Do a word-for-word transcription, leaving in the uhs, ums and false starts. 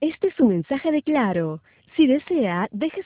Este es un mensaje de Claro. Si desea, deje